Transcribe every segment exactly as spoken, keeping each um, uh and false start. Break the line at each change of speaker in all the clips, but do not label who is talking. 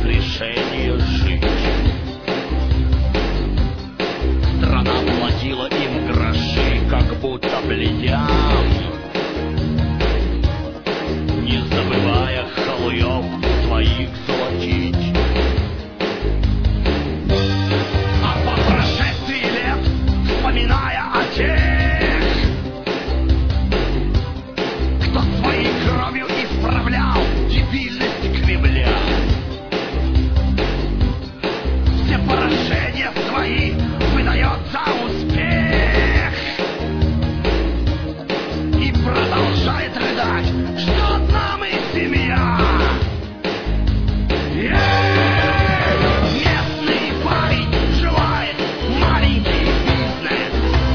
разрешение жить. Страна платила им гроши, как будто бледям, не забывая халуев своих золотить. А по прошествии лет, вспоминая о тех, кто своей кровью исправлял дебильность Кремля, все поражения свои выдает за успех и продолжает рыдать, что одна мы семья. Местный парень желает маленький бизнес,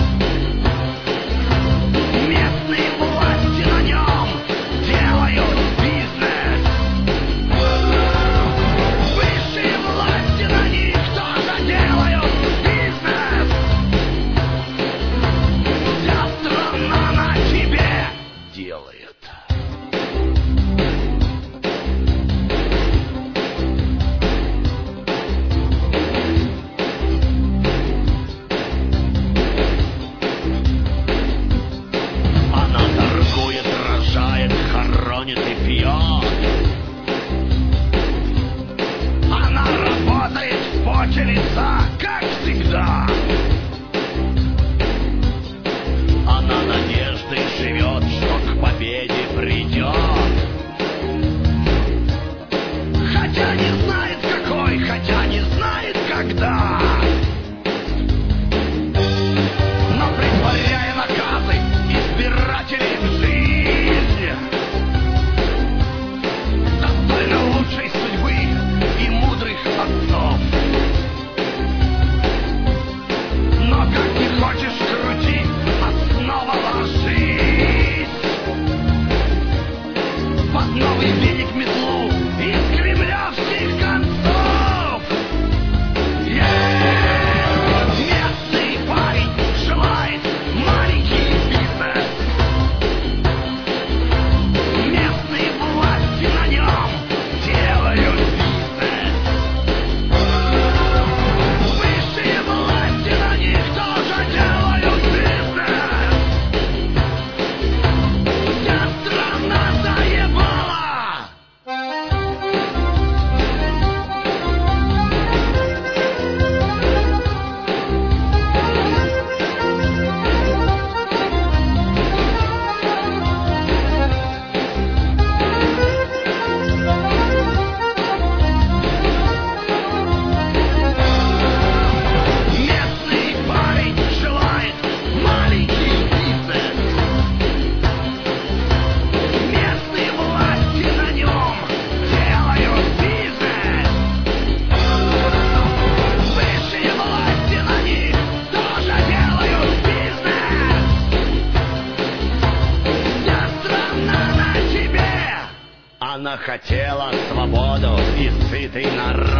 местные власти на нем делают бизнес, высшие власти на них тоже делают бизнес. Вся страна на тебе делает. Она торгует, рожает, хоронит и пьет. Она работает в поте лица, как всегда. Она надеждой живет, что к победе придет. Хотя не знает какой, хотя не знает когда. Но притворяя наказы избирателей в жизнь, достойна лучшей судьбы и мудрых отцов. Но как не хочешь крути, а снова ложись под новый веник метлу из кремлевских концов. Местный парень желает маленький бизнес, местные власти на нем делают бизнес, высшие власти на них тоже делают бизнес. Вся страна заебала. Местный парень желает маленький бизнес, местные власти на нем делают бизнес, высшие власти на них тоже делают бизнес. Вся страна на тебе. Она хотела свободу и сытый народ.